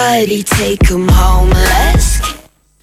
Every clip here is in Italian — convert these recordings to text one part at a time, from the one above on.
Take 'em home, let's go.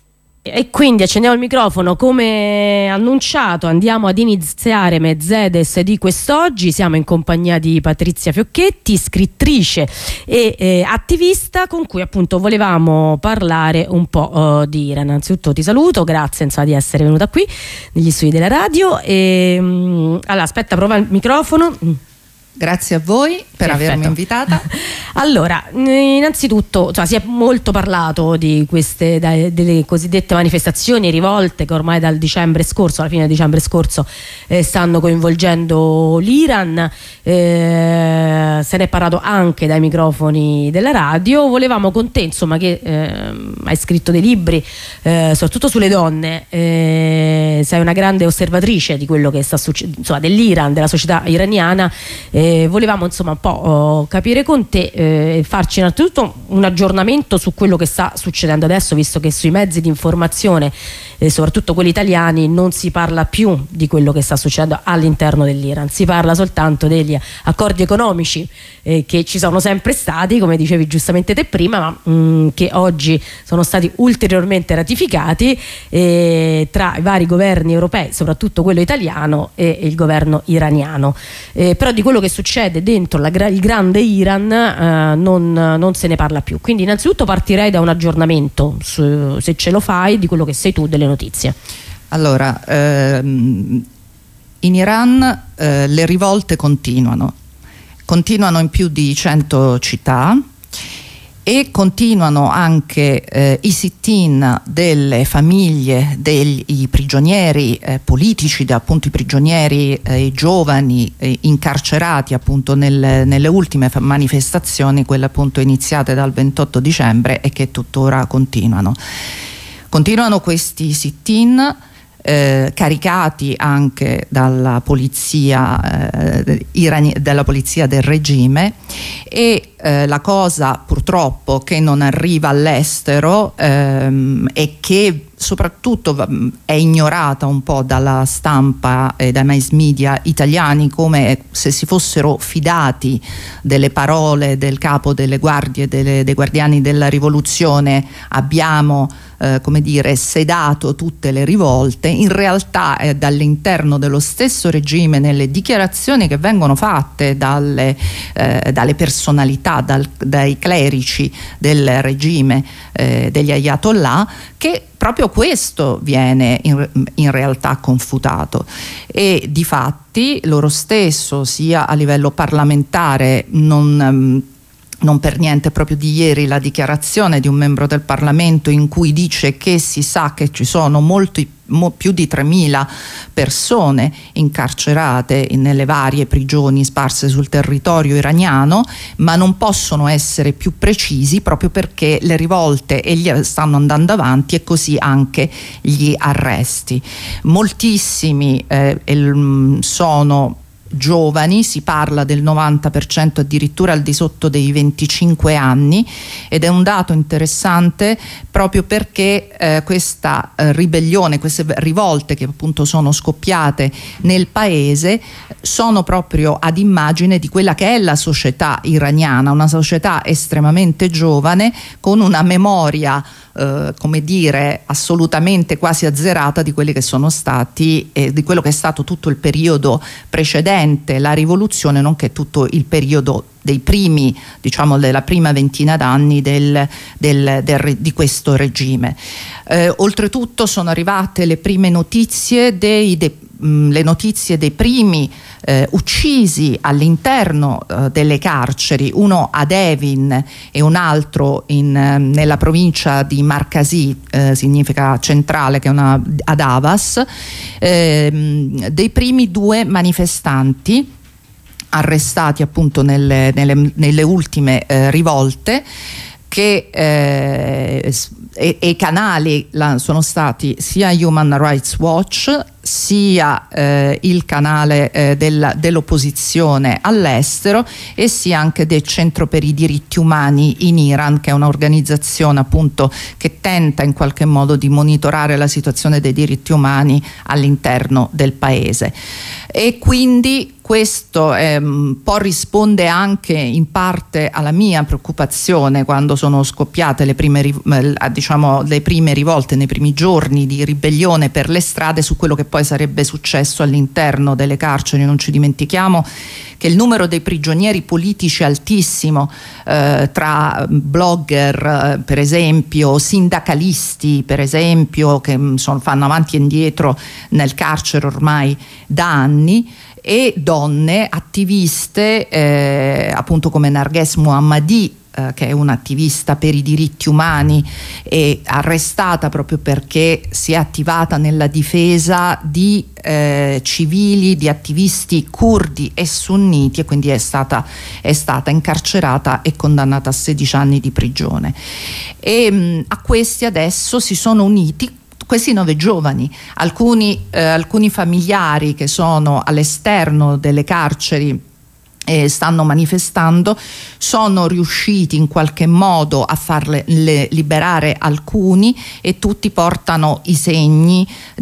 E quindi accendiamo il microfono, come annunciato andiamo ad iniziare Mercedes di quest'oggi. Siamo in compagnia di Patrizia Fiocchetti, scrittrice e attivista, con cui appunto volevamo parlare un po' di Iran. Innanzitutto ti saluto, grazie di essere venuta qui negli studi della radio. Allora, aspetta, prova il microfono. Grazie a voi per avermi invitata. Allora, innanzitutto si è molto parlato di queste delle cosiddette manifestazioni e rivolte che ormai dal dicembre scorso, alla fine di dicembre scorso, stanno coinvolgendo l'Iran. Se ne è parlato anche dai microfoni della radio. Volevamo con te, insomma, che hai scritto dei libri soprattutto sulle donne, sei una grande osservatrice di quello che sta succedendo, insomma, dell'Iran, della società iraniana. Volevamo insomma un po' capire con te e farci innanzitutto un aggiornamento su quello che sta succedendo adesso, visto che sui mezzi di informazione, soprattutto quelli italiani, non si parla più di quello che sta succedendo all'interno dell'Iran, si parla soltanto degli accordi economici che ci sono sempre stati, come dicevi giustamente te prima, ma che oggi sono stati ulteriormente ratificati tra i vari governi europei, soprattutto quello italiano e il governo iraniano. Però di quello che succede dentro il grande Iran non se ne parla più. Quindi innanzitutto partirei da un aggiornamento, se ce lo fai, di quello che sei tu, delle notizie. Allora, in Iran le rivolte continuano in più di 100 città, e continuano anche i sit-in delle famiglie dei prigionieri politici, appunto i prigionieri giovani incarcerati appunto nelle ultime manifestazioni, quelle appunto iniziate dal 28 dicembre e che tuttora continuano. Continuano questi sit-in caricati anche dalla polizia del regime, e la cosa purtroppo che non arriva all'estero e che soprattutto è ignorata un po' dalla stampa e dai mass media italiani, come se si fossero fidati delle parole del capo delle guardie dei guardiani della rivoluzione: abbiamo come dire sedato tutte le rivolte. In realtà è dall'interno dello stesso regime, nelle dichiarazioni che vengono fatte dalle personalità, dai clerici del regime degli ayatollah, che proprio questo viene in realtà confutato. E difatti loro stesso, sia a livello parlamentare, non per niente proprio di ieri la dichiarazione di un membro del Parlamento in cui dice che si sa che ci sono più di 3.000 persone incarcerate nelle varie prigioni sparse sul territorio iraniano, ma non possono essere più precisi proprio perché le rivolte stanno andando avanti, e così anche gli arresti. Moltissimi sono giovani, si parla del 90% addirittura al di sotto dei 25 anni, ed è un dato interessante proprio perché questa ribellione, queste rivolte che appunto sono scoppiate nel paese, sono proprio ad immagine di quella che è la società iraniana, una società estremamente giovane, con una memoria come dire assolutamente quasi azzerata di quelli che sono stati di quello che è stato tutto il periodo precedente la rivoluzione, nonché tutto il periodo dei primi, diciamo della prima ventina d'anni di questo regime. Oltretutto sono arrivate le prime notizie le notizie dei primi uccisi all'interno delle carceri, uno ad Evin e un altro nella provincia di Markazi, significa centrale, che è ad Avas, dei primi 2 manifestanti arrestati appunto nelle ultime rivolte, che e canali sono stati sia Human Rights Watch sia il canale dell'opposizione all'estero, e sia anche del Centro per i diritti umani in Iran, che è un'organizzazione appunto che tenta in qualche modo di monitorare la situazione dei diritti umani all'interno del paese. E quindi questo un po' risponde anche in parte alla mia preoccupazione quando sono scoppiate le prime rivolte nei primi giorni di ribellione per le strade, su quello che poi sarebbe successo all'interno delle carceri. Non ci dimentichiamo che il numero dei prigionieri politici è altissimo, tra blogger per esempio, sindacalisti per esempio, che fanno avanti e indietro nel carcere ormai da anni, e donne attiviste appunto come Narges Mohammadi, che è un'attivista per i diritti umani e arrestata proprio perché si è attivata nella difesa di civili, di attivisti curdi e sunniti, e quindi è stata incarcerata e condannata a 16 anni di prigione. E a questi adesso si sono uniti questi 9 giovani, alcuni familiari che sono all'esterno delle carceri e stanno manifestando, sono riusciti in qualche modo a farle liberare alcuni, e tutti portano i segni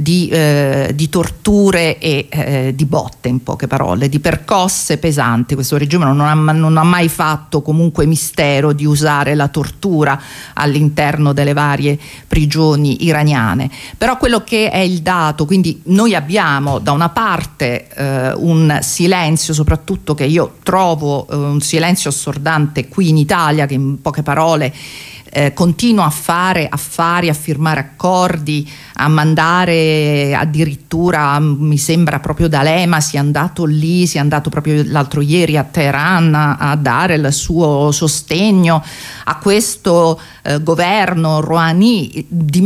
di torture e di botte, in poche parole, di percosse pesanti. Questo regime non ha mai fatto comunque mistero di usare la tortura all'interno delle varie prigioni iraniane. Però quello che è il dato, quindi noi abbiamo da una parte un silenzio, soprattutto che io trovo un silenzio assordante qui in Italia, che in poche parole continua a fare affari, a firmare accordi, a mandare addirittura, mi sembra proprio D'Alema sia andato proprio l'altro ieri a Teheran a dare il suo sostegno a questo governo Rouhani,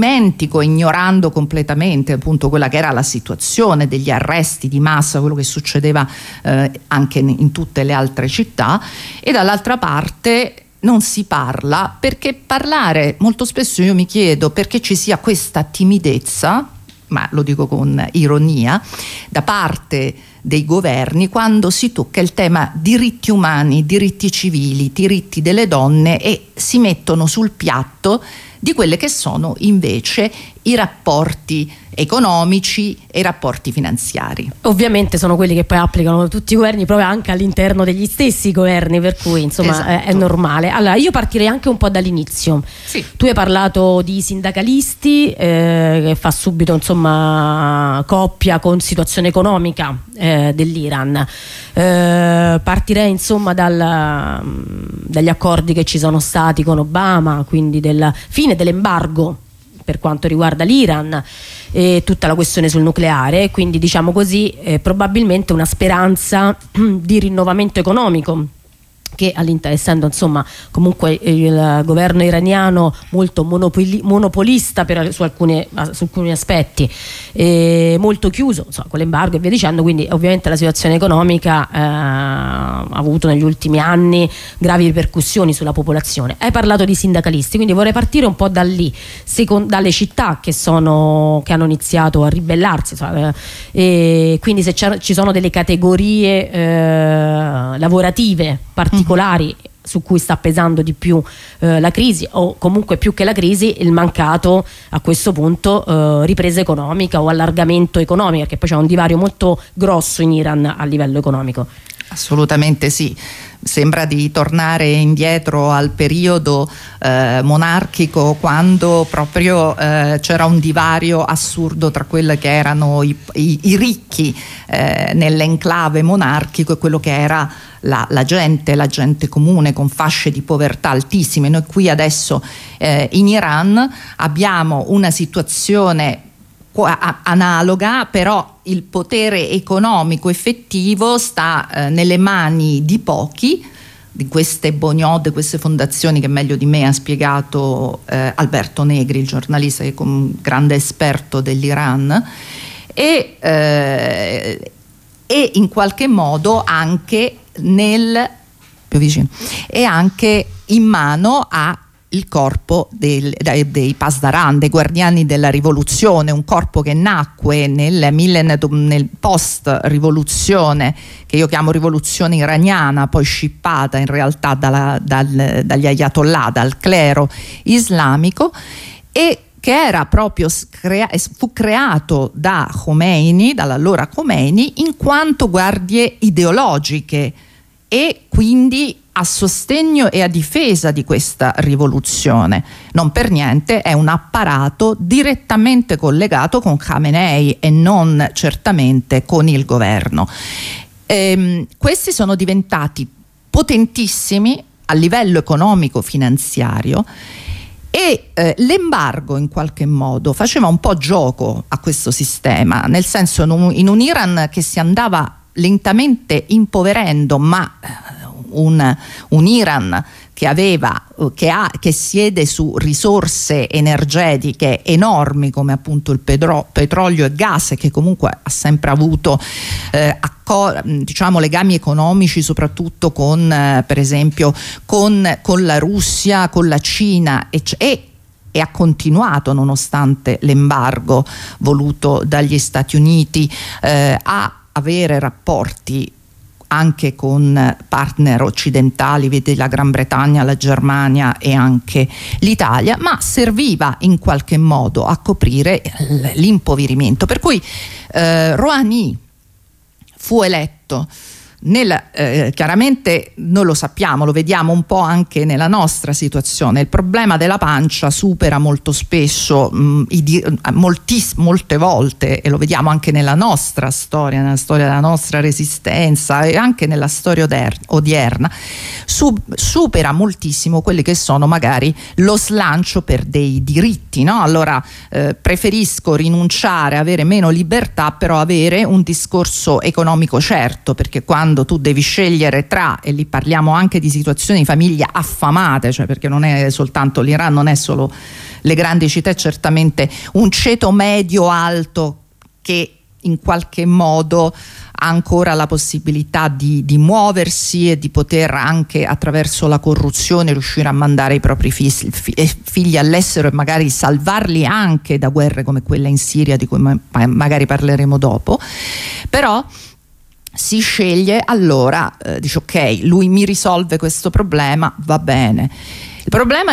ignorando completamente appunto quella che era la situazione degli arresti di massa, quello che succedeva anche in tutte le altre città. E dall'altra parte non si parla, perché parlare, molto spesso io mi chiedo perché ci sia questa timidezza, ma lo dico con ironia, da parte dei governi quando si tocca il tema diritti umani, diritti civili, diritti delle donne, e si mettono sul piatto di quelle che sono invece i rapporti economici e i rapporti finanziari. Ovviamente sono quelli che poi applicano tutti i governi, proprio anche all'interno degli stessi governi, per cui insomma esatto. è normale. Allora io partirei anche un po' dall'inizio. Sì. Tu hai parlato di sindacalisti, che fa subito insomma coppia con situazione economica dell'Iran. Partirei insomma dagli accordi che ci sono stati con Obama, quindi della fine dell'embargo per quanto riguarda l'Iran e tutta la questione sul nucleare, quindi diciamo così probabilmente una speranza di rinnovamento economico, che essendo insomma comunque il governo iraniano molto monopolista su alcuni aspetti, molto chiuso insomma, con l'embargo e via dicendo, quindi ovviamente la situazione economica ha avuto negli ultimi anni gravi ripercussioni sulla popolazione. Hai parlato di sindacalisti, quindi vorrei partire un po' da lì, dalle città che hanno iniziato a ribellarsi, e quindi se ci sono delle categorie lavorative particolari su cui sta pesando di più la crisi, o comunque più che la crisi il mancato a questo punto ripresa economica o allargamento economico, perché poi c'è un divario molto grosso in Iran a livello economico. Assolutamente sì, sembra di tornare indietro al periodo monarchico, quando proprio c'era un divario assurdo tra quelli che erano i ricchi nell'enclave monarchico e quello che era la gente comune con fasce di povertà altissime. Noi qui adesso in Iran abbiamo una situazione analoga, però il potere economico effettivo sta nelle mani di pochi, di queste Boniod, queste fondazioni che meglio di me ha spiegato Alberto Negri, il giornalista che è un grande esperto dell'Iran, e in qualche modo anche più vicino, e anche in mano a il corpo dei Pasdaran, dei guardiani della rivoluzione, un corpo che nacque nel post-rivoluzione, che io chiamo rivoluzione iraniana, poi scippata in realtà dagli ayatollah, dal clero islamico, e che era proprio fu creato da Khomeini, dall'allora Khomeini, in quanto guardie ideologiche e quindi a sostegno e a difesa di questa rivoluzione. Non per niente è un apparato direttamente collegato con Khamenei e non certamente con il governo. Questi sono diventati potentissimi a livello economico-finanziario e l'embargo in qualche modo faceva un po' gioco a questo sistema, nel senso in un Iran che si andava lentamente impoverendo, ma un Iran che siede su risorse energetiche enormi come appunto il petrolio e gas, e che comunque ha sempre avuto legami economici soprattutto con per esempio con la Russia, con la Cina e ha continuato, nonostante l'embargo voluto dagli Stati Uniti, a avere rapporti anche con partner occidentali, vedi la Gran Bretagna, la Germania e anche l'Italia, ma serviva in qualche modo a coprire l'impoverimento. Per cui Rouhani fu eletto chiaramente noi lo sappiamo, lo vediamo un po' anche nella nostra situazione, il problema della pancia supera molto spesso molte volte, e lo vediamo anche nella nostra storia, nella storia della nostra resistenza e anche nella storia odierna, supera moltissimo quelli che sono magari lo slancio per dei diritti, no? Allora preferisco rinunciare, avere meno libertà, però avere un discorso economico certo, perché quando tu devi scegliere tra, e lì parliamo anche di situazioni di famiglie affamate, cioè perché non è soltanto l'Iran, non è solo le grandi città, è certamente un ceto medio alto che in qualche modo ha ancora la possibilità di muoversi e di poter anche attraverso la corruzione riuscire a mandare i propri figli all'estero e magari salvarli anche da guerre come quella in Siria, di cui magari parleremo dopo. Però si sceglie, allora dice ok, lui mi risolve questo problema, va bene. Il problema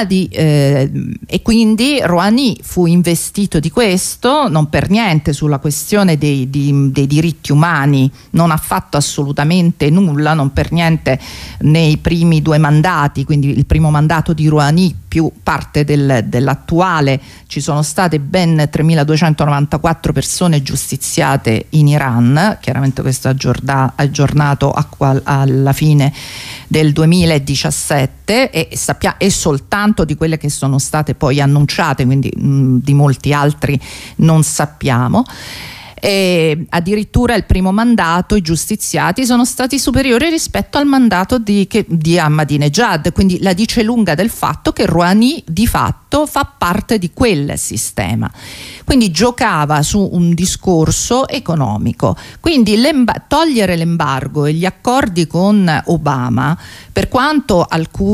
e quindi Rouhani fu investito di questo, non per niente sulla questione dei diritti umani non ha fatto assolutamente nulla, non per niente nei primi 2 mandati, quindi il primo mandato di Rouhani più parte dell'attuale, ci sono state ben 3.294 persone giustiziate in Iran, chiaramente questo aggiornato alla fine del 2017 e soltanto di quelle che sono state poi annunciate, quindi di molti altri non sappiamo. E addirittura il primo mandato i giustiziati sono stati superiori rispetto al mandato di Ahmadinejad, quindi la dice lunga del fatto che Rouhani di fatto fa parte di quel sistema, quindi giocava su un discorso economico. Quindi togliere l'embargo e gli accordi con Obama, per quanto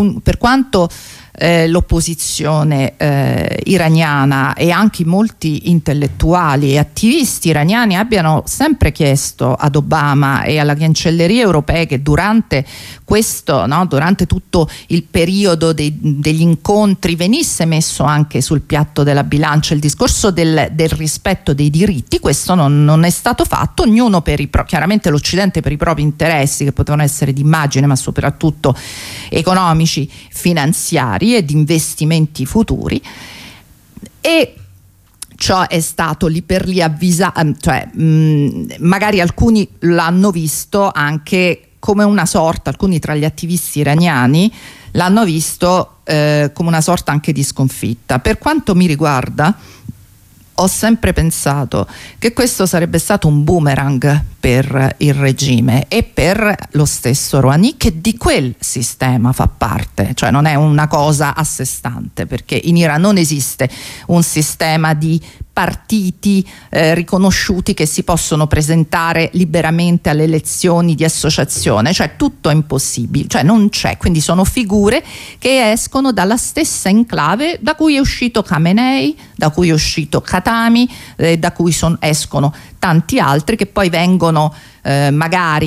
l'opposizione iraniana e anche molti intellettuali e attivisti iraniani abbiano sempre chiesto ad Obama e alla cancelleria europea che durante tutto il periodo degli incontri venisse messo anche sul piatto della bilancia il discorso del rispetto dei diritti. Questo non è stato fatto, ognuno chiaramente l'Occidente per i propri interessi, che potevano essere di immagine ma soprattutto economici, finanziari e di investimenti futuri, e ciò è stato lì per lì avvisato, cioè magari alcuni l'hanno visto anche come una sorta, alcuni tra gli attivisti iraniani l'hanno visto come una sorta anche di sconfitta. Per quanto mi riguarda, ho sempre pensato che questo sarebbe stato un boomerang per il regime e per lo stesso Rouhani, che di quel sistema fa parte, cioè non è una cosa a sé stante, perché in Iran non esiste un sistema di partiti riconosciuti che si possono presentare liberamente alle elezioni di associazione, cioè tutto è impossibile, cioè non c'è, quindi sono figure che escono dalla stessa enclave da cui è uscito Khamenei, da cui è uscito Khatami, da cui escono tanti altri che poi vengono magari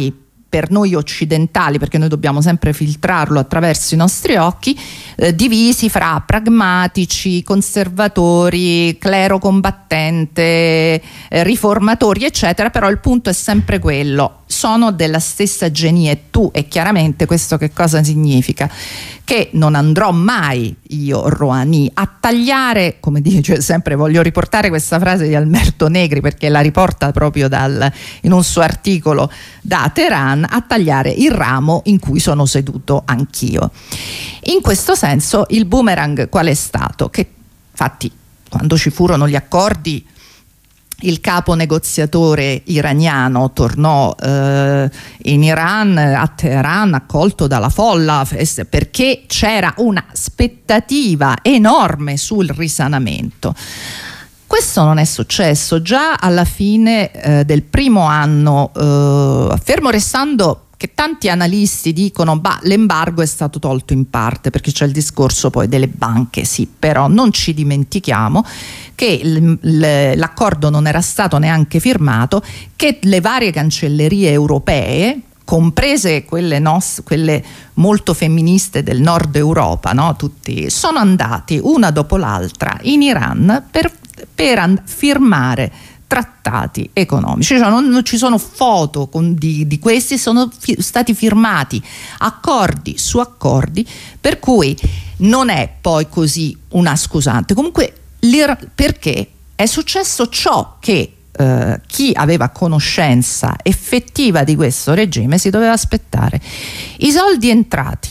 per noi occidentali, perché noi dobbiamo sempre filtrarlo attraverso i nostri occhi, divisi fra pragmatici, conservatori, clero combattente, riformatori, eccetera, però il punto è sempre quello: sono della stessa genia e tu. E chiaramente questo che cosa significa? Che non andrò mai io, Rouhani, a tagliare, come dice sempre, voglio riportare questa frase di Alberto Negri perché la riporta proprio in un suo articolo da Teheran, a tagliare il ramo in cui sono seduto anch'io. In questo senso il boomerang qual è stato? Che infatti quando ci furono gli accordi, il capo negoziatore iraniano tornò in Iran, a Teheran, accolto dalla folla, perché c'era un'aspettativa enorme sul risanamento. Questo non è successo. Già alla fine del primo anno, fermo restando che tanti analisti dicono l'embargo è stato tolto in parte, perché c'è il discorso poi delle banche, sì, però non ci dimentichiamo che l'accordo non era stato neanche firmato, che le varie cancellerie europee, comprese quelle molto femministe del nord Europa, no? Tutti sono andati una dopo l'altra in Iran per firmare trattati economici, cioè non ci sono foto di questi, sono stati firmati accordi su accordi, per cui non è poi così una scusante. Comunque perché è successo ciò che chi aveva conoscenza effettiva di questo regime si doveva aspettare. I soldi entrati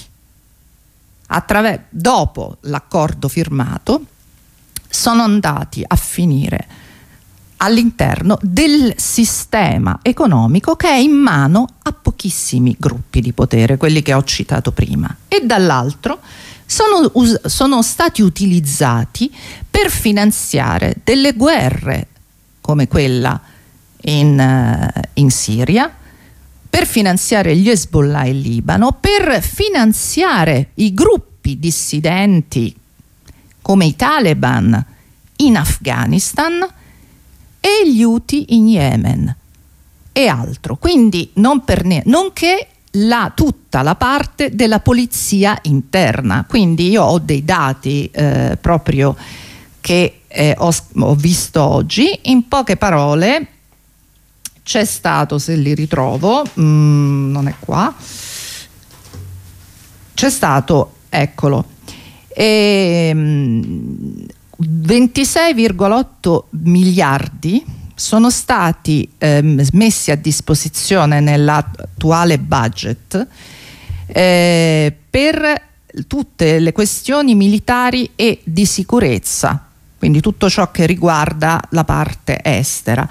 dopo l'accordo firmato sono andati a finire all'interno del sistema economico che è in mano a pochissimi gruppi di potere, quelli che ho citato prima, e dall'altro sono stati utilizzati per finanziare delle guerre come quella in Siria, per finanziare gli Hezbollah in Libano, per finanziare i gruppi dissidenti come i Taliban in Afghanistan e gli Houthi in Yemen e altro. Quindi nonché tutta la parte della polizia interna. Quindi io ho dei dati proprio che ho visto oggi. In poche parole c'è stato, se li ritrovo, non è qua, c'è stato, eccolo, 26,8 miliardi sono stati messi a disposizione nell'attuale budget per tutte le questioni militari e di sicurezza, quindi tutto ciò che riguarda la parte estera.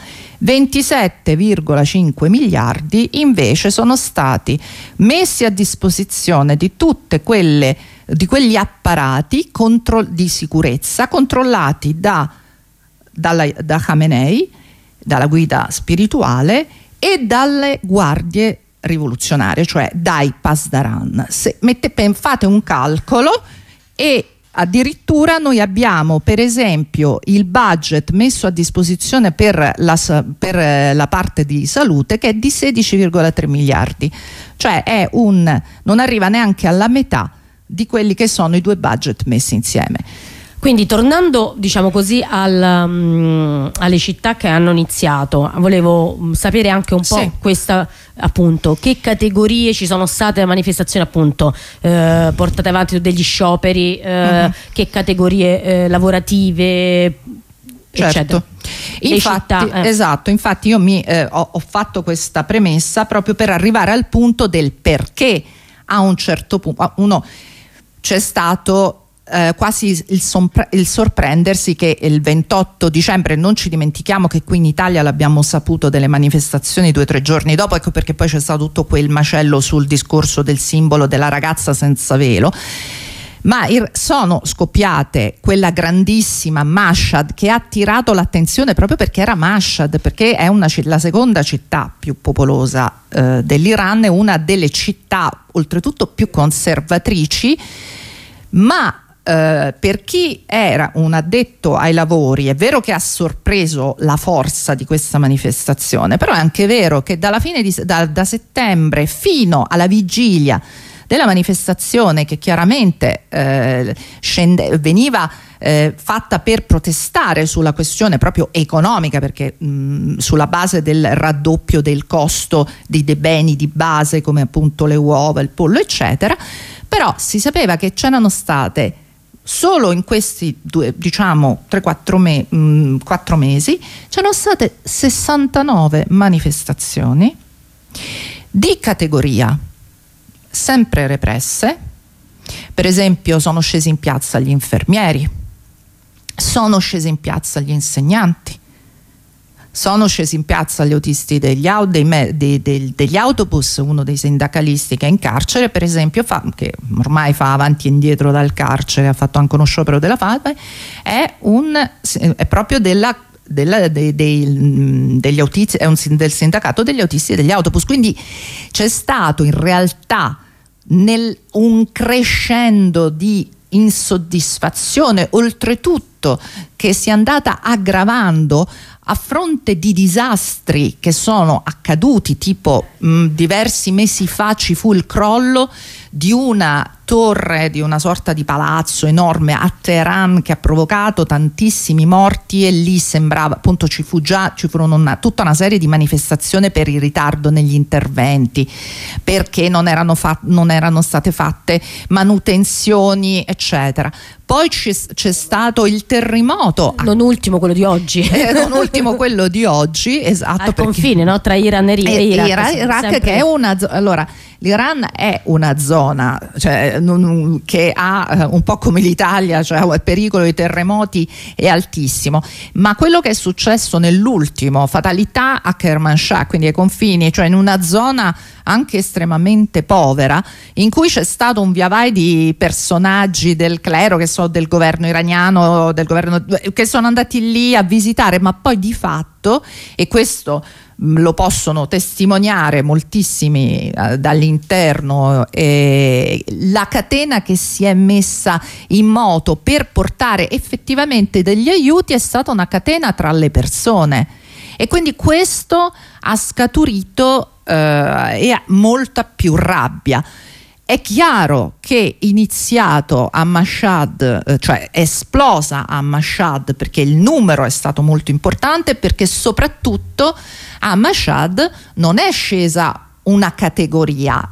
27,5 miliardi invece sono stati messi a disposizione di tutte quegli apparati di sicurezza controllati da Khamenei, dalla guida spirituale, e dalle guardie rivoluzionarie, cioè dai Pasdaran. Fate un calcolo e addirittura noi abbiamo, per esempio, il budget messo a disposizione per la parte di salute, che è di 16,3 miliardi, cioè non arriva neanche alla metà di quelli che sono i due budget messi insieme. Quindi tornando, diciamo così, alle città che hanno iniziato, volevo sapere anche un po' sì, questa, appunto, che categorie ci sono state manifestazioni, appunto, portate avanti degli scioperi, che categorie lavorative, certo, eccetera. Esatto, infatti io ho fatto questa premessa proprio per arrivare al punto del perché a un certo punto c'è stato quasi il sorprendersi che il 28 dicembre, non ci dimentichiamo che qui in Italia l'abbiamo saputo delle manifestazioni 2 o 3 giorni dopo, ecco perché poi c'è stato tutto quel macello sul discorso del simbolo della ragazza senza velo, ma sono scoppiate quella grandissima Mashhad, che ha attirato l'attenzione proprio perché era Mashhad, perché è la seconda città più popolosa dell'Iran, è una delle città oltretutto più conservatrici, ma per chi era un addetto ai lavori è vero che ha sorpreso la forza di questa manifestazione, però è anche vero che dalla fine da settembre fino alla vigilia della manifestazione, che chiaramente veniva fatta per protestare sulla questione proprio economica, perché sulla base del raddoppio del costo dei beni di base come appunto le uova, il pollo eccetera, però si sapeva che c'erano state solo in questi 4 mesi c'erano state 69 manifestazioni di categoria sempre represse. Per esempio sono scesi in piazza gli infermieri, sono scesi in piazza gli insegnanti, sono scesi in piazza gli autisti degli autobus. Uno dei sindacalisti che è in carcere, per esempio, che ormai fa avanti e indietro dal carcere, ha fatto anche uno sciopero della fame, è proprio degli autisti, del sindacato degli autisti degli autobus. Quindi c'è stato in realtà un crescendo di insoddisfazione, oltretutto che si è andata aggravando a fronte di disastri che sono accaduti, tipo diversi mesi fa ci fu il crollo di una torre, di una sorta di palazzo enorme a Teheran che ha provocato tantissimi morti, e lì sembrava appunto ci furono tutta una serie di manifestazioni per il ritardo negli interventi, perché non erano state fatte manutenzioni eccetera. Poi c'è stato il terremoto, non ultimo quello di oggi, esatto, al confine, no? Tra Iran e Iraq, sempre... che è una allora l'Iran è una zona, cioè, che ha un po' come l'Italia, cioè il pericolo di terremoti è altissimo, ma quello che è successo nell'ultimo, fatalità a Kermanshah, quindi ai confini, cioè in una zona anche estremamente povera, in cui c'è stato un via vai di personaggi del clero, che so, del governo iraniano, che sono andati lì a visitare, ma poi di fatto, e questo lo possono testimoniare moltissimi dall'interno, la catena che si è messa in moto per portare effettivamente degli aiuti è stata una catena tra le persone, e quindi questo ha scaturito molta più rabbia. È chiaro che iniziato a Mashhad, cioè esplosa a Mashhad, perché il numero è stato molto importante, perché soprattutto a Mashhad non è scesa una categoria,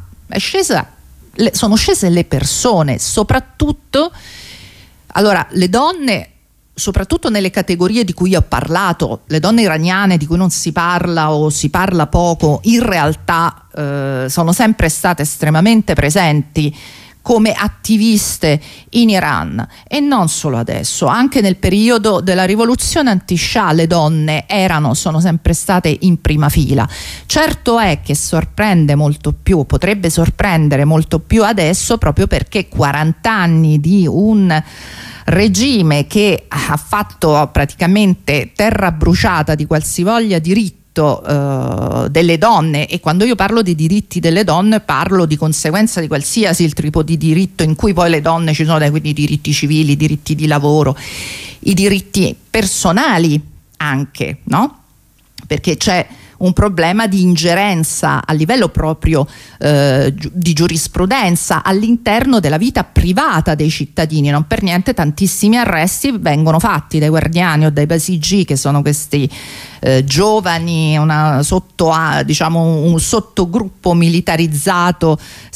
sono scese le persone, soprattutto allora le donne, soprattutto nelle categorie di cui io ho parlato, le donne iraniane di cui non si parla o si parla poco, in realtà sono sempre state estremamente presenti come attiviste in Iran, e non solo adesso, anche nel periodo della rivoluzione anti-Shah le donne sono sempre state in prima fila. Certo è che sorprende molto più, potrebbe sorprendere molto più adesso, proprio perché 40 anni di un regime che ha fatto praticamente terra bruciata di qualsivoglia diritto delle donne, e quando io parlo di diritti delle donne parlo di conseguenza di qualsiasi il tipo di diritto in cui poi le donne ci sono, quindi i diritti civili, i diritti di lavoro, i diritti personali anche, no? Perché c'è un problema di ingerenza a livello proprio di giurisprudenza all'interno della vita privata dei cittadini. Non per niente tantissimi arresti vengono fatti dai guardiani o dai basigi, che sono questi giovani, un sottogruppo militarizzato,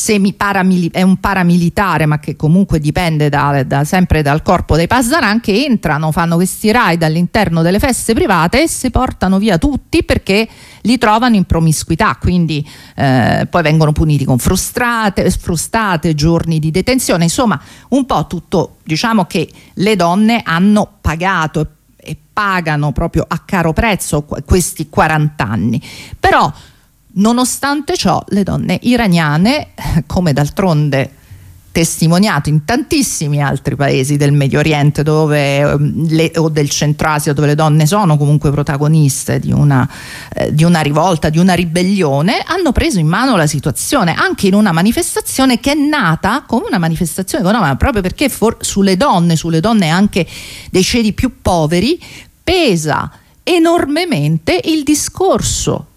è un paramilitare, ma che comunque dipende sempre dal corpo dei Pasdaran, che entrano, fanno questi raid all'interno delle feste private e si portano via tutti perché li trovano in promiscuità, quindi poi vengono puniti con frustate, giorni di detenzione, insomma un po' tutto, diciamo che le donne hanno pagato e pagano proprio a caro prezzo questi 40 anni. Però nonostante ciò le donne iraniane, come d'altronde testimoniato in tantissimi altri paesi del Medio Oriente o del Centro Asia, dove le donne sono comunque protagoniste di una rivolta, di una ribellione, hanno preso in mano la situazione, anche in una manifestazione che è nata come una manifestazione economica, proprio perché sulle donne anche dei ceti più poveri pesa enormemente il discorso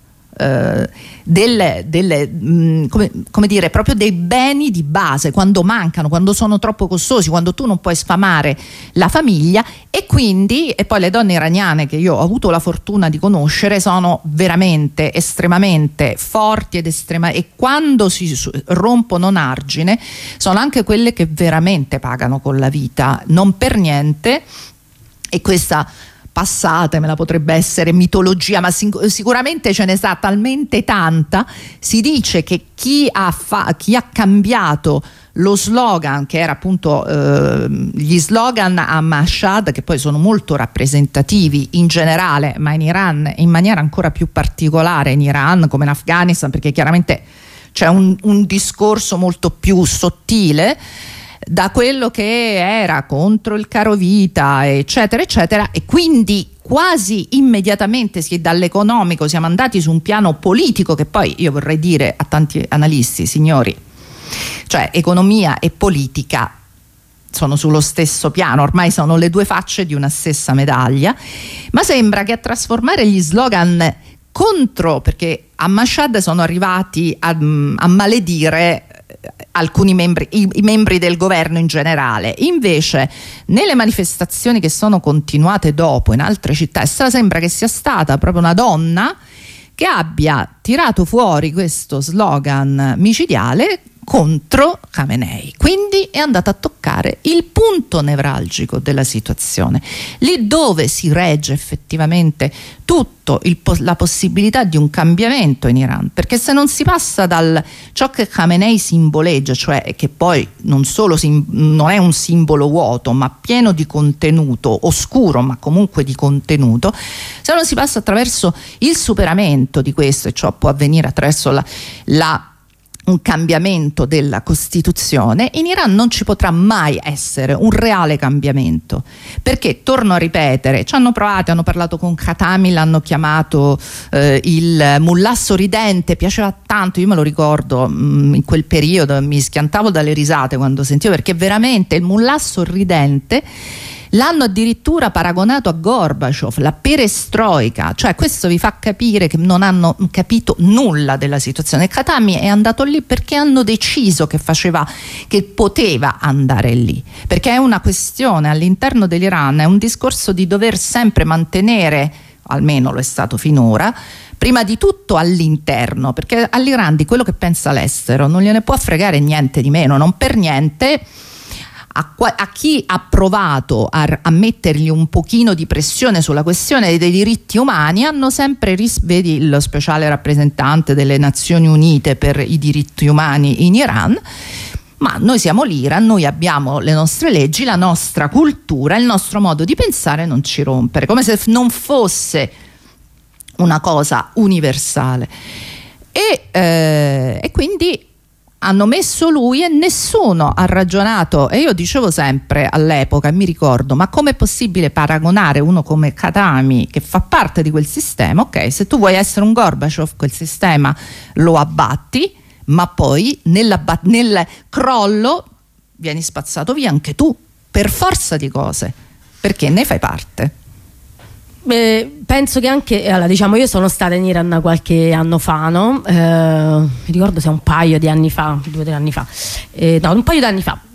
come dire, proprio dei beni di base, quando mancano, quando sono troppo costosi, quando tu non puoi sfamare la famiglia. E quindi, e poi le donne iraniane, che io ho avuto la fortuna di conoscere, sono veramente estremamente forti e quando si rompono un argine sono anche quelle che veramente pagano con la vita, non per niente. E questa, passatemela, potrebbe essere mitologia, ma sicuramente ce ne sta talmente tanta. Si dice che chi ha cambiato lo slogan, che era appunto gli slogan a Mashhad, che poi sono molto rappresentativi in generale, ma in Iran in maniera ancora più particolare, in Iran come in Afghanistan, perché chiaramente c'è un discorso molto più sottile, da quello che era contro il carovita, eccetera eccetera, e quindi quasi immediatamente dall'economico siamo andati su un piano politico, che poi io vorrei dire a tanti analisti: signori, cioè economia e politica sono sullo stesso piano, ormai sono le due facce di una stessa medaglia. Ma sembra che a trasformare gli slogan contro, perché a Mashhad sono arrivati a maledire alcuni i membri del governo in generale, invece nelle manifestazioni che sono continuate dopo in altre città sembra che sia stata proprio una donna che abbia tirato fuori questo slogan micidiale contro Khamenei. Quindi è andata a toccare il punto nevralgico della situazione, lì dove si regge effettivamente tutto la possibilità di un cambiamento in Iran, perché se non si passa ciò che Khamenei simboleggia, cioè che poi non solo non è un simbolo vuoto ma pieno di contenuto, oscuro ma comunque di contenuto, se non si passa attraverso il superamento di questo, e ciò può avvenire attraverso un cambiamento della Costituzione, in Iran non ci potrà mai essere un reale cambiamento, perché, torno a ripetere, ci hanno provato, hanno parlato con Khatami, l'hanno chiamato il mullah sorridente, piaceva tanto, io me lo ricordo, in quel periodo mi schiantavo dalle risate quando sentivo, perché veramente il mullah sorridente l'hanno addirittura paragonato a Gorbaciov, la perestroica, cioè questo vi fa capire che non hanno capito nulla della situazione. Khatami è andato lì perché hanno deciso che poteva andare lì, perché è una questione all'interno dell'Iran, è un discorso di dover sempre mantenere, almeno lo è stato finora, prima di tutto all'interno, perché all'Iran di quello che pensa l'estero non gliene può fregare niente di meno, non per niente. A chi ha provato a mettergli un pochino di pressione sulla questione dei diritti umani hanno sempre vedi lo speciale rappresentante delle Nazioni Unite per i diritti umani in Iran. Ma noi siamo l'Iran, noi abbiamo le nostre leggi, la nostra cultura, il nostro modo di pensare, non ci rompere, come se non fosse una cosa universale. E quindi hanno messo lui e nessuno ha ragionato. E io dicevo sempre all'epoca, mi ricordo, ma com'è possibile paragonare uno come Khatami, che fa parte di quel sistema? Ok, se tu vuoi essere un Gorbaciov, quel sistema lo abbatti, ma poi nel crollo vieni spazzato via anche tu, per forza di cose, perché ne fai parte. Penso che anche, allora, diciamo, io sono stata in Iran qualche anno fa, no? Mi ricordo se un paio di anni fa, 2 o 3 anni fa, no, un paio di anni fa,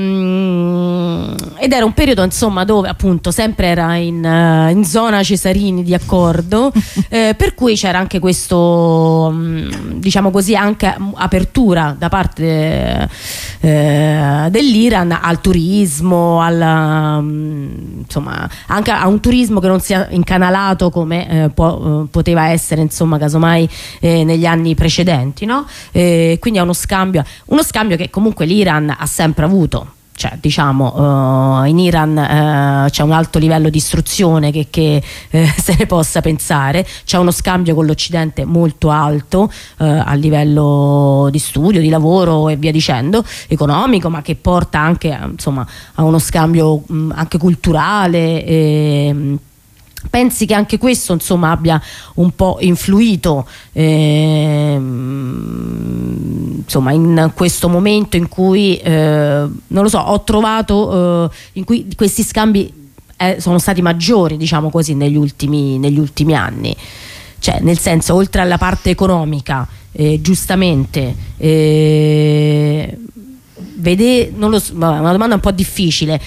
ed era un periodo, insomma, dove appunto sempre era in zona Cesarini di accordo, per cui c'era anche questo, diciamo così, anche apertura da parte dell'Iran al turismo, insomma, anche a un turismo che non sia incanalato come poteva essere, insomma, casomai negli anni precedenti, no? Quindi è uno scambio che comunque l'Iran ha sempre avuto, cioè, diciamo, in Iran c'è un alto livello di istruzione che se ne possa pensare, c'è uno scambio con l'Occidente molto alto a livello di studio, di lavoro e via dicendo, economico, ma che porta anche insomma a uno scambio anche culturale. Pensi che anche questo insomma abbia un po' influito insomma in questo momento in cui non lo so, ho trovato in cui questi scambi sono stati maggiori, diciamo così, negli ultimi anni, cioè nel senso, oltre alla parte economica, giustamente non lo so, è una domanda un po' difficile,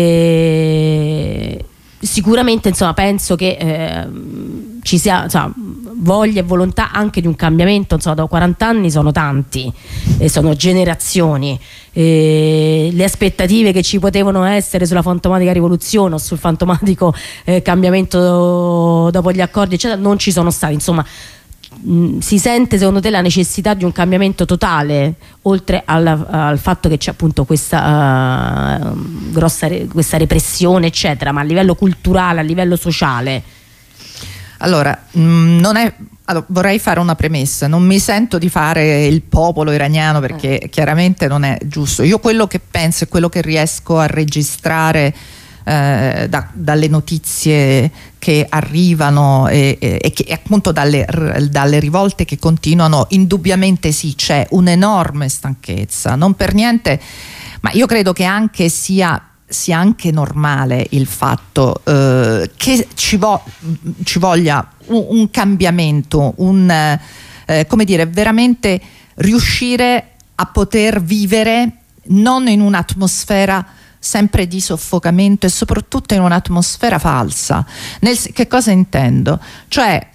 sicuramente insomma penso che ci sia, insomma, voglia e volontà anche di un cambiamento, insomma, da 40 anni sono tanti, sono generazioni, le aspettative che ci potevano essere sulla fantomatica rivoluzione o sul fantomatico cambiamento dopo gli accordi eccetera non ci sono stati, insomma. Si sente secondo te la necessità di un cambiamento totale, oltre al fatto che c'è appunto questa questa repressione eccetera, ma a livello culturale, a livello sociale? Allora, vorrei fare una premessa: non mi sento di fare il popolo iraniano, perché chiaramente non è giusto. Io quello che penso e quello che riesco a registrare dalle notizie che arrivano e che appunto dalle rivolte che continuano, indubbiamente sì, c'è un'enorme stanchezza, non per niente, ma io credo che anche sia anche normale il fatto che ci voglia un cambiamento, come dire, veramente riuscire a poter vivere non in un'atmosfera sempre di soffocamento e soprattutto in un'atmosfera falsa. Che cosa intendo? Cioè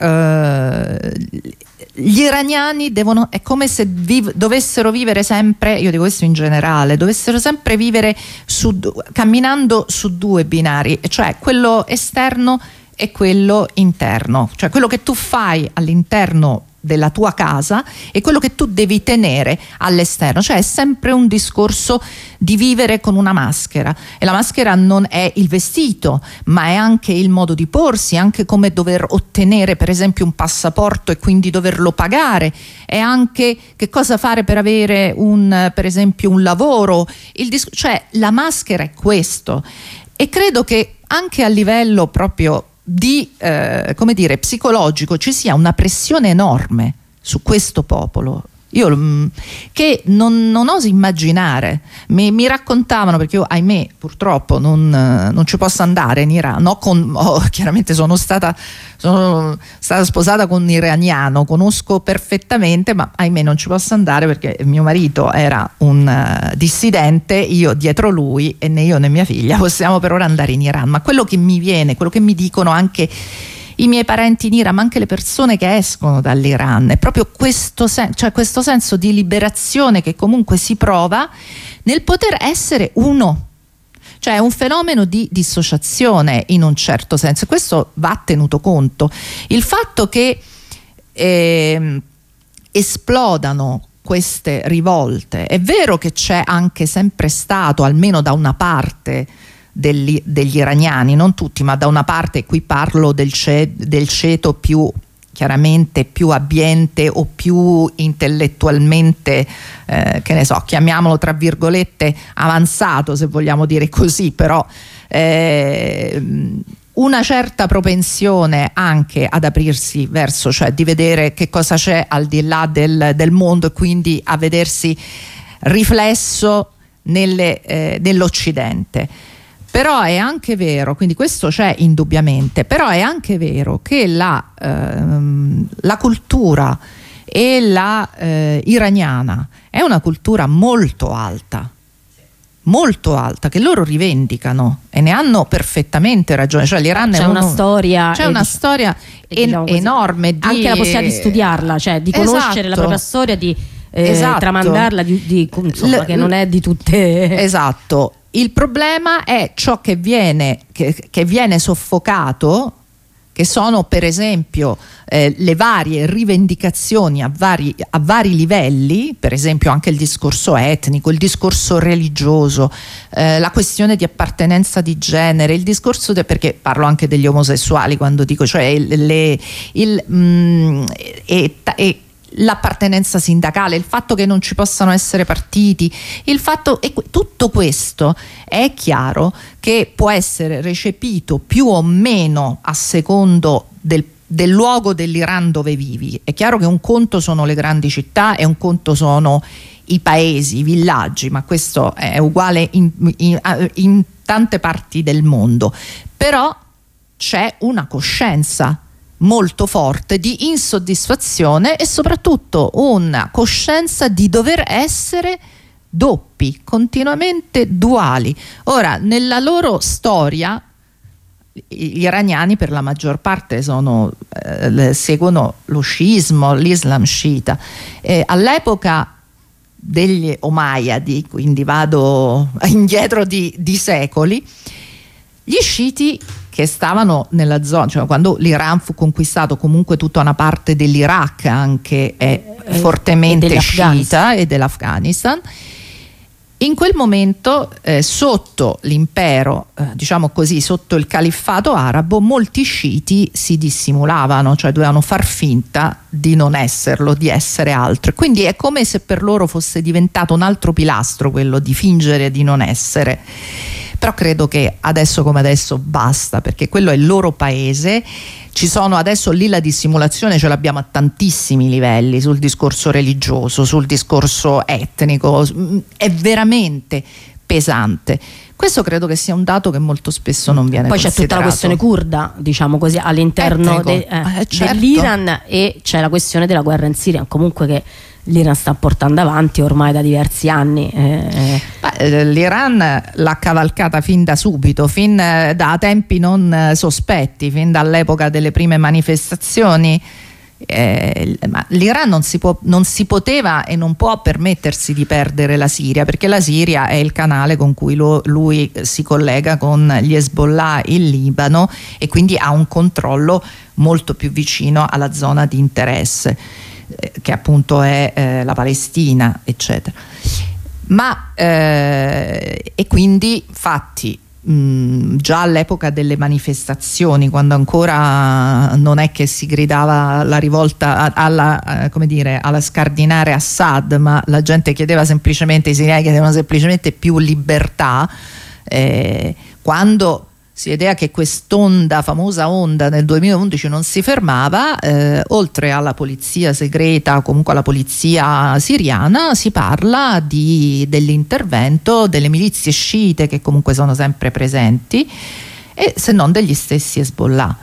gli iraniani è come se dovessero vivere sempre, io dico questo in generale, dovessero sempre vivere camminando su due binari, cioè quello esterno e quello interno, cioè quello che tu fai all'interno della tua casa e quello che tu devi tenere all'esterno, cioè è sempre un discorso di vivere con una maschera, e la maschera non è il vestito, ma è anche il modo di porsi, anche come dover ottenere per esempio un passaporto e quindi doverlo pagare, è anche che cosa fare per avere per esempio un lavoro, cioè la maschera è questo, e credo che anche a livello proprio come dire, psicologico ci sia una pressione enorme su questo popolo, che non oso immaginare. Mi raccontavano, perché io ahimè purtroppo non ci posso andare in Iran, no? Chiaramente sono stata sposata con un iraniano, conosco perfettamente, ma ahimè non ci posso andare perché mio marito era un dissidente, io dietro lui, e né io né mia figlia possiamo per ora andare in Iran. Ma quello che mi dicono anche i miei parenti in Iran, ma anche le persone che escono dall'Iran, è proprio questo senso di liberazione che comunque si prova nel poter essere uno, cioè è un fenomeno di dissociazione in un certo senso, e questo va tenuto conto. Il fatto che esplodano queste rivolte, è vero che c'è anche sempre stato, almeno da una parte degli iraniani, non tutti, ma da una parte, qui parlo del ceto più chiaramente più abbiente o più intellettualmente che ne so, chiamiamolo tra virgolette avanzato, se vogliamo dire così, però una certa propensione anche ad aprirsi verso, cioè di vedere che cosa c'è al di là del mondo, e quindi a vedersi riflesso nell'Occidente. Però è anche vero, quindi questo c'è indubbiamente, però è anche vero che la cultura iraniana è una cultura molto alta, che loro rivendicano, e ne hanno perfettamente ragione. Cioè l'Iran c'è una storia enorme, anche la possibilità di studiarla, cioè di conoscere la propria storia, di tramandarla, insomma, che non è di tutte. Esatto. Il problema è ciò che viene soffocato che sono per esempio le varie rivendicazioni a vari livelli, per esempio anche il discorso etnico, il discorso religioso, la questione di appartenenza di genere, il discorso perché parlo anche degli omosessuali quando dico, cioè l'appartenenza sindacale, il fatto che non ci possano essere partiti, il fatto, e tutto questo è chiaro che può essere recepito più o meno a secondo del luogo dell'Iran dove vivi. È chiaro che un conto sono le grandi città e un conto sono i paesi, i villaggi, ma questo è uguale in tante parti del mondo, però c'è una coscienza molto forte di insoddisfazione e soprattutto una coscienza di dover essere doppi, continuamente duali. Ora, nella loro storia gli iraniani per la maggior parte seguono lo sciismo, l'Islam sciita. All'epoca degli Omayyadi, quindi vado indietro di secoli, gli sciiti che stavano nella zona, cioè quando l'Iran fu conquistato, comunque tutta una parte dell'Iraq anche è fortemente sciita e dell'Afghanistan. In quel momento sotto l'impero, diciamo così, sotto il califfato arabo, molti sciiti si dissimulavano, cioè dovevano far finta di non esserlo, di essere altro. Quindi è come se per loro fosse diventato un altro pilastro quello di fingere di non essere. Però credo che adesso come adesso basta, perché quello è il loro paese. Ci sono adesso lì la dissimulazione, ce l'abbiamo a tantissimi livelli, sul discorso religioso, sul discorso etnico, è veramente pesante. Questo credo che sia un dato che molto spesso non viene considerato. Poi c'è tutta la questione curda, diciamo così, all'interno certo. dell'Iran, e c'è la questione della guerra in Siria, comunque che l'Iran sta portando avanti ormai da diversi anni. L'Iran l'ha cavalcata fin da subito, fin da tempi non sospetti, fin dall'epoca delle prime manifestazioni. Ma l'Iran non si poteva e non può permettersi di perdere la Siria, perché la Siria è il canale con cui lui si collega con gli Hezbollah in Libano, e quindi ha un controllo molto più vicino alla zona di interesse, che appunto è la Palestina, eccetera. Ma e quindi infatti già all'epoca delle manifestazioni, quando ancora non è che si gridava la rivolta come dire, alla scardinare Assad, ma la gente chiedeva semplicemente, i siriani chiedevano semplicemente più libertà, quando si vedeva che quest'onda, famosa onda nel 2011 non si fermava, oltre alla polizia segreta, comunque alla polizia siriana, si parla dell'intervento delle milizie sciite, che comunque sono sempre presenti, e se non degli stessi Hezbollah.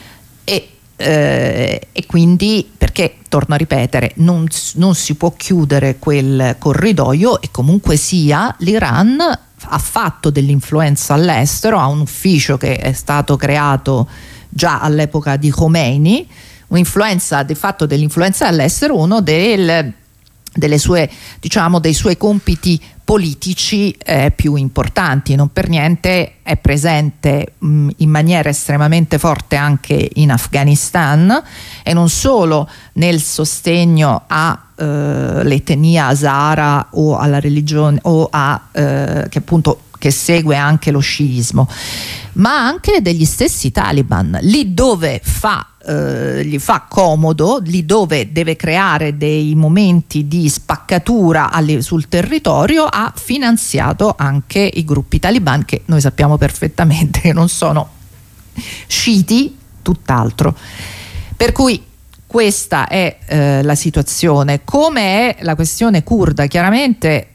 E quindi, perché, torno a ripetere, non si può chiudere quel corridoio, e comunque sia l'Iran ha fatto dell'influenza all'estero, ha un ufficio che è stato creato già all'epoca di Khomeini, un'influenza, di fatto dell'influenza all'estero, uno delle sue, diciamo, dei suoi compiti politici più importanti. Non per niente è presente in maniera estremamente forte anche in Afghanistan, e non solo nel sostegno all'etnia hazara o alla religione o che segue anche lo sciismo, ma anche degli stessi Taliban, lì dove gli fa comodo, lì dove deve creare dei momenti di spaccatura sul territorio, ha finanziato anche i gruppi Taliban, che noi sappiamo perfettamente che non sono sciiti, tutt'altro. Per cui questa è la situazione. Come è la questione curda? Chiaramente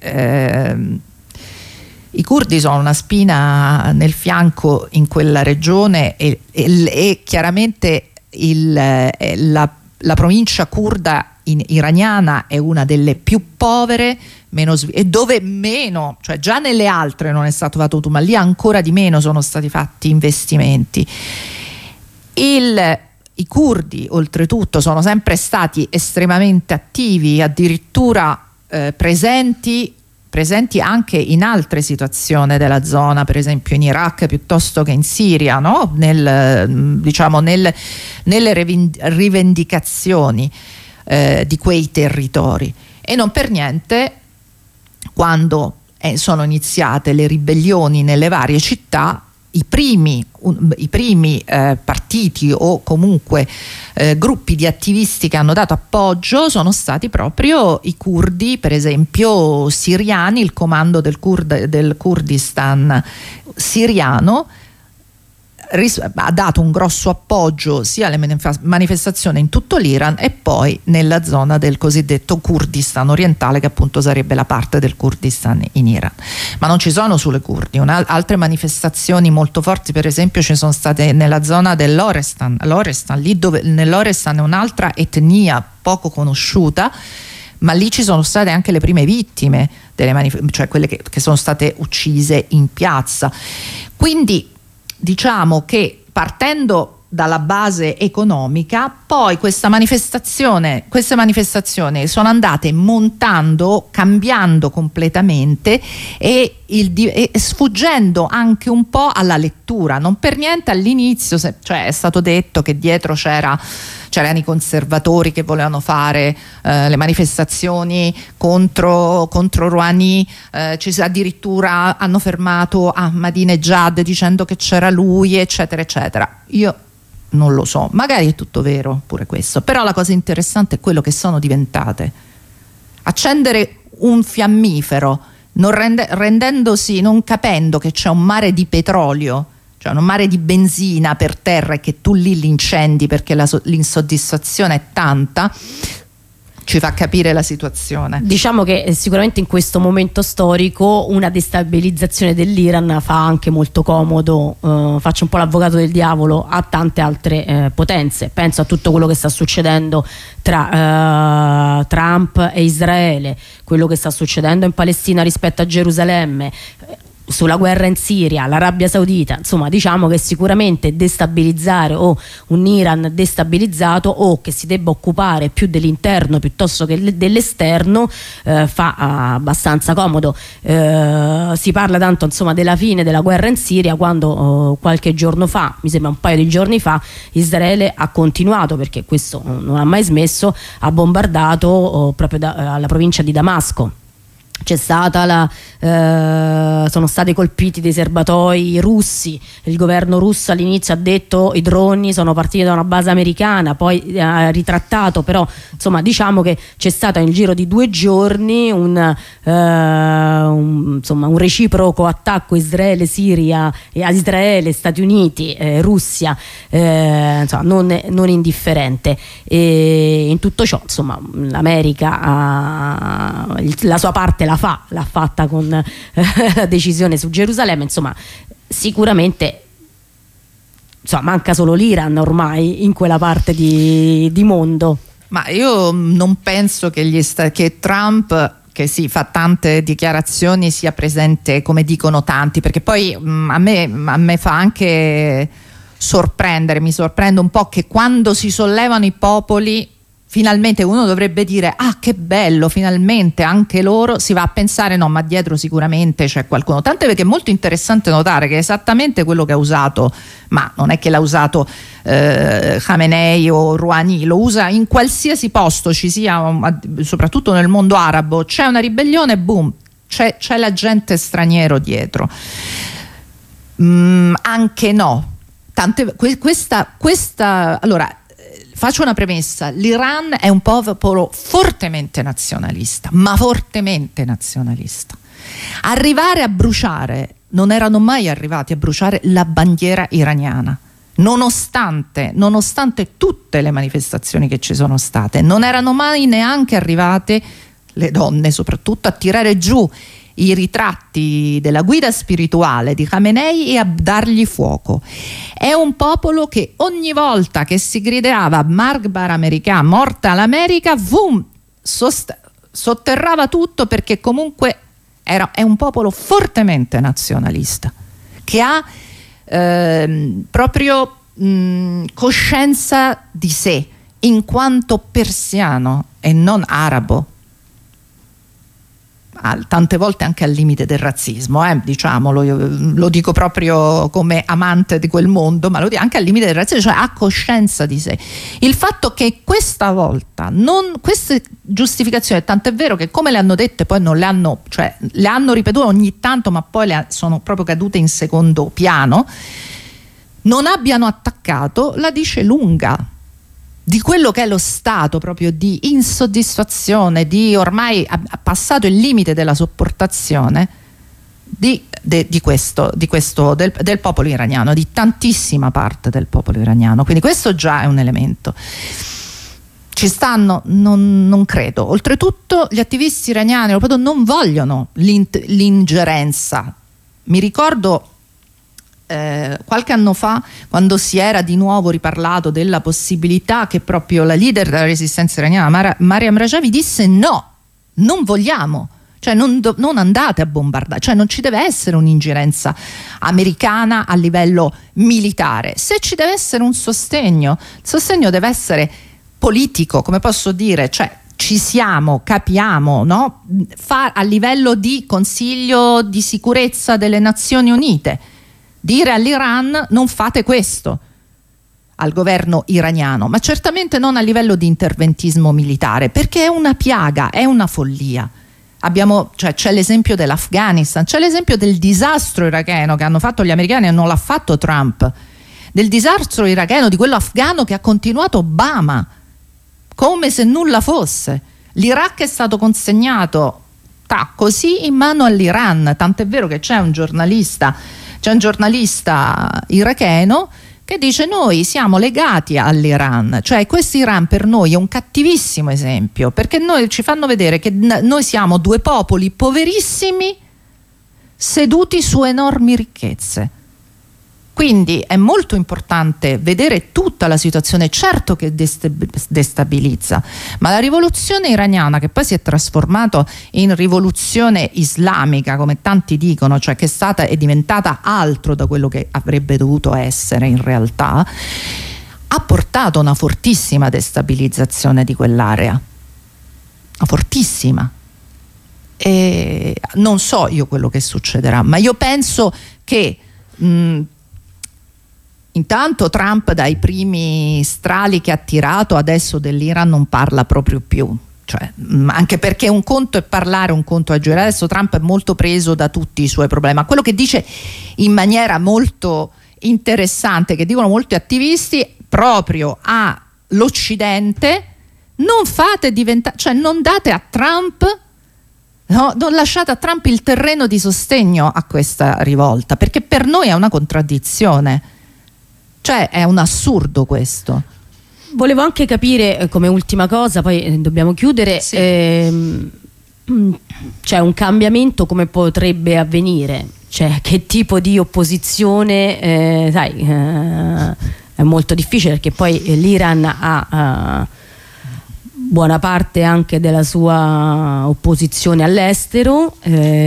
i curdi sono una spina nel fianco in quella regione, e chiaramente la provincia curda iraniana è una delle più povere, e dove meno, cioè già nelle altre non è stato fatto tutto, ma lì ancora di meno sono stati fatti investimenti. I curdi oltretutto sono sempre stati estremamente attivi, addirittura presenti presenti anche in altre situazioni della zona, per esempio in Iraq piuttosto che in Siria, no? Nelle rivendicazioni di quei territori. E non per niente, quando sono iniziate le ribellioni nelle varie città, i primi partiti o comunque gruppi di attivisti che hanno dato appoggio sono stati proprio i curdi, per esempio siriani. Il comando del Kurdistan siriano ha dato un grosso appoggio sia alle manifestazioni in tutto l'Iran e poi nella zona del cosiddetto Kurdistan orientale, che appunto sarebbe la parte del Kurdistan in Iran. Ma non ci sono solo i curdi, altre manifestazioni molto forti per esempio ci sono state nella zona dell'Orestan, lì dove nell'Orestan è un'altra etnia poco conosciuta, ma lì ci sono state anche le prime vittime delle cioè quelle che sono state uccise in piazza. Quindi diciamo che partendo dalla base economica, poi queste manifestazioni sono andate montando, cambiando completamente e sfuggendo anche un po' alla lettura. Non per niente all'inizio, cioè è stato detto che dietro c'erano i conservatori che volevano fare le manifestazioni contro Rouhani, addirittura hanno fermato Ahmadinejad dicendo che c'era lui, eccetera eccetera. Io non lo so, magari è tutto vero pure questo, però la cosa interessante è quello che sono diventate. Accendere un fiammifero non capendo che c'è un mare di petrolio, cioè un mare di benzina per terra, e che tu lì l'incendi perché l'insoddisfazione è tanta, ci fa capire la situazione. Diciamo che sicuramente in questo momento storico una destabilizzazione dell'Iran fa anche molto comodo, faccio un po' l'avvocato del diavolo, a tante altre potenze. Penso a tutto quello che sta succedendo tra Trump e Israele, quello che sta succedendo in Palestina rispetto a Gerusalemme, sulla guerra in Siria, l'Arabia Saudita. Insomma, diciamo che sicuramente destabilizzare o un Iran destabilizzato o che si debba occupare più dell'interno piuttosto che dell'esterno fa abbastanza comodo. Si parla tanto insomma della fine della guerra in Siria, quando qualche giorno fa, mi sembra un paio di giorni fa, Israele ha continuato, perché questo non ha mai smesso, ha bombardato proprio alla provincia di Damasco. C'è stata sono stati colpiti dei serbatoi russi. Il governo russo all'inizio ha detto i droni sono partiti da una base americana, poi ha ritrattato, però insomma diciamo che c'è stato nel giro di 2 giorni un reciproco attacco Israele-Siria e a Israele, Stati Uniti, Russia, insomma, non indifferente. E in tutto ciò insomma l'America la sua parte l'ha fatta con la decisione su Gerusalemme. Insomma, sicuramente manca solo l'Iran ormai in quella parte di mondo. Ma io non penso che Trump, che sì, fa tante dichiarazioni, sia presente come dicono tanti, perché poi a me fa anche mi sorprende un po' che quando si sollevano i popoli, finalmente uno dovrebbe dire ah che bello, finalmente anche loro, si va a pensare no, ma dietro sicuramente c'è qualcuno. Tant'è perché è molto interessante notare che è esattamente quello che ha usato, ma non è che l'ha usato Khamenei o Rouhani, lo usa in qualsiasi posto ci sia, soprattutto nel mondo arabo, c'è una ribellione, boom, c'è l'agente straniero dietro. Anche no, questa allora faccio una premessa: l'Iran è un popolo fortemente nazionalista, ma fortemente nazionalista. Arrivare a bruciare, non erano mai arrivati a bruciare la bandiera iraniana, nonostante tutte le manifestazioni che ci sono state, non erano mai neanche arrivate, le donne soprattutto, a tirare giù i ritratti della guida spirituale di Khamenei e a dargli fuoco. È un popolo che ogni volta che si gridava Margbar America, morta l'America, sotterrava tutto, perché comunque è un popolo fortemente nazionalista che ha proprio coscienza di sé in quanto persiano e non arabo. tante volte anche al limite del razzismo, diciamolo, io lo dico proprio come amante di quel mondo, ma lo dico anche al limite del razzismo, cioè ha coscienza di sé. Il fatto che questa volta queste giustificazioni, tant'è vero che come le hanno dette poi non le hanno, cioè le hanno ripetute ogni tanto, ma poi sono proprio cadute in secondo piano, non abbiano attaccato, la dice lunga di quello che è lo stato proprio di insoddisfazione, di ormai ha passato il limite della sopportazione del popolo iraniano, di tantissima parte del popolo iraniano. Quindi questo già è un elemento. Ci stanno? Non credo. Oltretutto gli attivisti iraniani non vogliono l'ingerenza. Mi ricordo qualche anno fa, quando si era di nuovo riparlato della possibilità che proprio la leader della resistenza iraniana, Mariam Rajavi, disse no, non vogliamo, cioè non andate a bombardare, cioè non ci deve essere un'ingerenza americana a livello militare. Se ci deve essere un sostegno, il sostegno deve essere politico, come posso dire, cioè ci siamo, capiamo, no? A livello di Consiglio di Sicurezza delle Nazioni Unite, dire all'Iran non fate questo, al governo iraniano, ma certamente non a livello di interventismo militare, perché è una piaga, è una follia. C'è l'esempio dell'Afghanistan, c'è l'esempio del disastro iracheno che hanno fatto gli americani e non l'ha fatto Trump, del disastro iracheno, di quello afghano che ha continuato Obama, come se nulla fosse. L'Iraq è stato consegnato così in mano all'Iran, tant'è vero che c'è un giornalista iracheno che dice noi siamo legati all'Iran, cioè questo Iran per noi è un cattivissimo esempio, perché noi ci fanno vedere che noi siamo due popoli poverissimi seduti su enormi ricchezze. Quindi è molto importante vedere tutta la situazione, certo che destabilizza, ma la rivoluzione iraniana, che poi si è trasformata in rivoluzione islamica, come tanti dicono, cioè che è diventata altro da quello che avrebbe dovuto essere in realtà, ha portato una fortissima destabilizzazione di quell'area, una fortissima. E non so io quello che succederà, ma io penso che intanto Trump, dai primi strali che ha tirato, adesso dell'Iran non parla proprio più, cioè, anche perché un conto è parlare, un conto è agire. Adesso Trump è molto preso da tutti i suoi problemi. Quello che dice in maniera molto interessante, che dicono molti attivisti proprio all'Occidente, non fate diventare, cioè non date a Trump, no, non lasciate a Trump il terreno di sostegno a questa rivolta, perché per noi è una contraddizione. Cioè è un assurdo questo. Volevo anche capire come ultima cosa, poi dobbiamo chiudere, sì. C'è un cambiamento, come potrebbe avvenire? Cioè che tipo di opposizione, è molto difficile perché poi l'Iran ha buona parte anche della sua opposizione all'estero.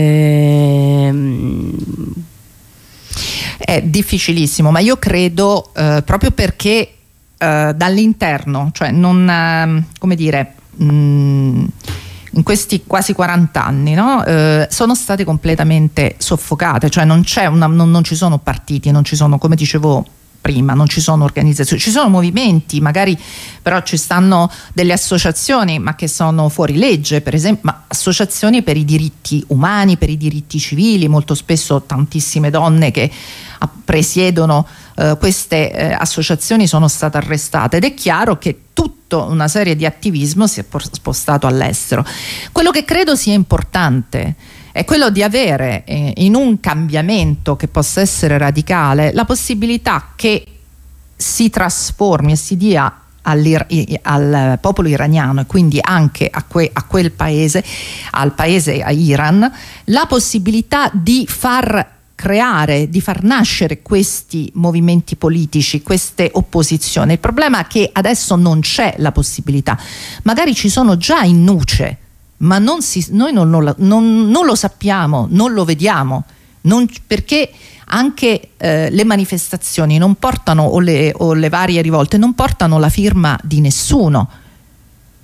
È difficilissimo, ma io credo proprio perché dall'interno, cioè non, come dire, in questi quasi 40 anni, no? Sono state completamente soffocate, cioè non ci sono partiti, non ci sono, come dicevo prima, non ci sono organizzazioni, ci sono movimenti, magari però ci stanno delle associazioni ma che sono fuori legge, per esempio, ma associazioni per i diritti umani, per i diritti civili, molto spesso tantissime donne che presiedono queste associazioni sono state arrestate, ed è chiaro che tutta una serie di attivismo si è spostato all'estero. Quello che credo sia importante è quello di avere in un cambiamento che possa essere radicale la possibilità che si trasformi e si dia al popolo iraniano, e quindi anche a quel paese, al paese, a Iran, la possibilità di far nascere questi movimenti politici, queste opposizioni. Il problema è che adesso non c'è la possibilità, magari ci sono già in nuce, ma noi non lo sappiamo, non lo vediamo, perché anche le manifestazioni non portano, o le varie rivolte non portano la firma di nessuno,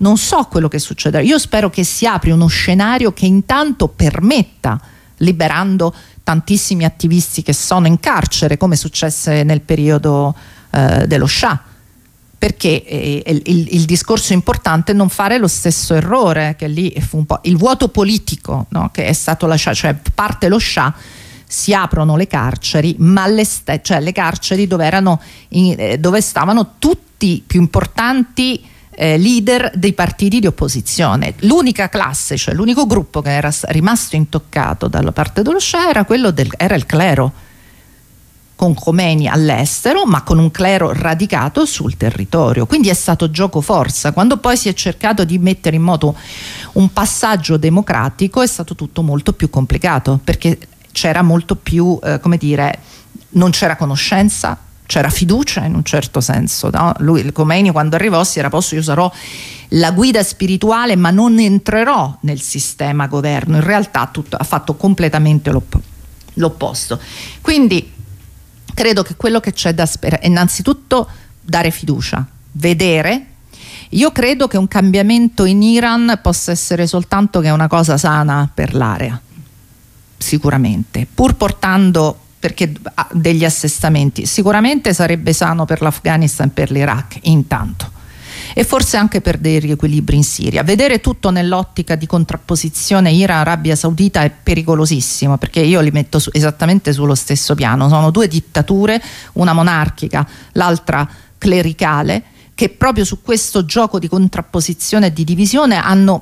non so quello che succederà. Io spero che si apri uno scenario che intanto permetta, liberando tantissimi attivisti che sono in carcere, come successe nel periodo dello Shah, perché il discorso importante è non fare lo stesso errore, che lì fu un po' il vuoto politico, no? Che è stato lasciato, cioè parte lo Shah, si aprono le carceri, ma cioè le carceri dove stavano tutti i più importanti leader dei partiti di opposizione. L'unica classe, cioè l'unico gruppo che era rimasto intoccato dalla parte dello Shah era il clero, con Khomeini all'estero, ma con un clero radicato sul territorio. Quindi è stato gioco forza. Quando poi si è cercato di mettere in moto un passaggio democratico, è stato tutto molto più complicato, perché c'era molto più, come dire, non c'era conoscenza, c'era fiducia in un certo senso, no? Lui, Khomeini, quando arrivò si era posto: io sarò la guida spirituale ma non entrerò nel sistema governo. In realtà ha fatto completamente l'opposto. Quindi credo che quello che c'è da sperare è innanzitutto dare fiducia, vedere. Io credo che un cambiamento in Iran possa essere soltanto che è una cosa sana per l'area, sicuramente, pur portando, perché degli assestamenti, sicuramente sarebbe sano per l'Afghanistan e per l'Iraq intanto, e forse anche per dei riequilibri in Siria. Vedere tutto nell'ottica di contrapposizione Iran-Arabia Saudita è pericolosissimo, perché io li metto esattamente sullo stesso piano. Sono due dittature, una monarchica, l'altra clericale, che proprio su questo gioco di contrapposizione e di divisione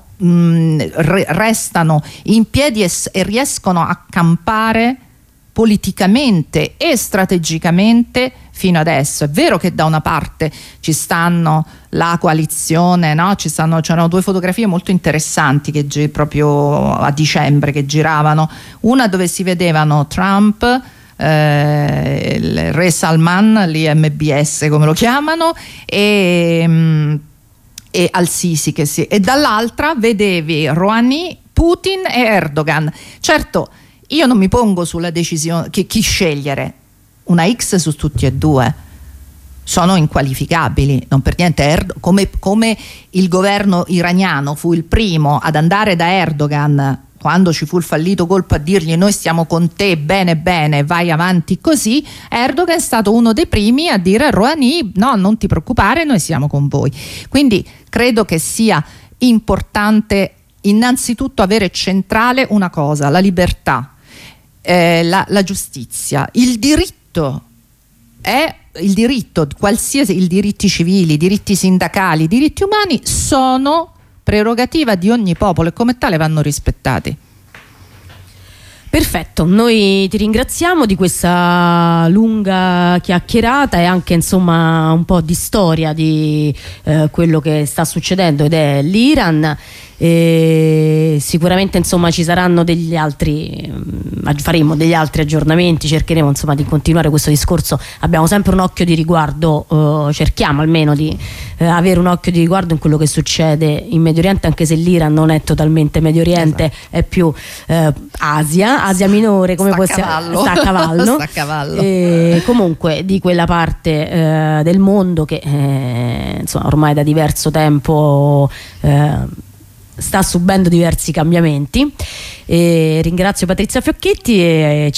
restano in piedi e riescono a campare politicamente e strategicamente fino adesso. È vero che da una parte ci stanno la coalizione, no? C'erano due fotografie molto interessanti che proprio a dicembre che giravano, una dove si vedevano Trump, il re Salman, l'IMBS come lo chiamano, e Al-Sisi, e dall'altra vedevi Rouhani, Putin e Erdogan. Certo, io non mi pongo sulla decisione chi scegliere, una X su tutti e due, sono inqualificabili, non per niente. Come il governo iraniano fu il primo ad andare da Erdogan quando ci fu il fallito colpo a dirgli: noi stiamo con te, bene bene, vai avanti così, Erdogan è stato uno dei primi a dire a Rouhani: no, non ti preoccupare, noi siamo con voi. Quindi credo che sia importante innanzitutto avere centrale una cosa: la libertà, la giustizia, il diritto qualsiasi, i diritti civili, i diritti sindacali, i diritti umani sono prerogativa di ogni popolo e come tale vanno rispettati. Perfetto, noi ti ringraziamo di questa lunga chiacchierata e anche insomma un po' di storia di quello che sta succedendo ed è l'Iran. Sicuramente insomma ci saranno degli altri, faremo degli altri aggiornamenti, cercheremo insomma di continuare questo discorso. Abbiamo sempre un occhio di riguardo, cerchiamo almeno di avere un occhio di riguardo in quello che succede in Medio Oriente, anche se l'Iran non è totalmente Medio Oriente, esatto. È più Asia minore, come sta a cavallo, sta a cavallo. Comunque di quella parte del mondo che insomma ormai da diverso tempo sta subendo diversi cambiamenti. Ringrazio Patrizia Fiocchetti e